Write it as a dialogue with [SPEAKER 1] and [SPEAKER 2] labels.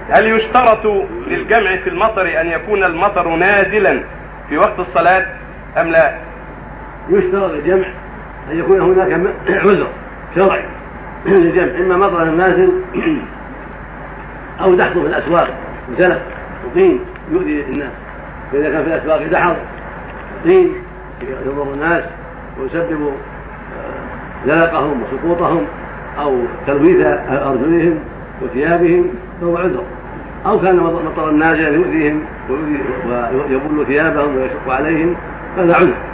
[SPEAKER 1] هل يشترط للجمع في المطر أن يكون المطر نازلا في وقت الصلاة أم لا؟
[SPEAKER 2] يشترط للجمع أن يكون هناك عذر شرعي للجمع، إما مطر نازل أو دحض في الأسواق زلق وطين يؤذي الناس، فإذا كان في الأسواق دحض طين يضر الناس ويسبب زلقهم وسقوطهم أو تلويث أرجلهم وثيابهم فهو عذر، أو كان مطر نازلا يؤذيهم ويبل ثيابهم ويشق عليهم فهذا عذر.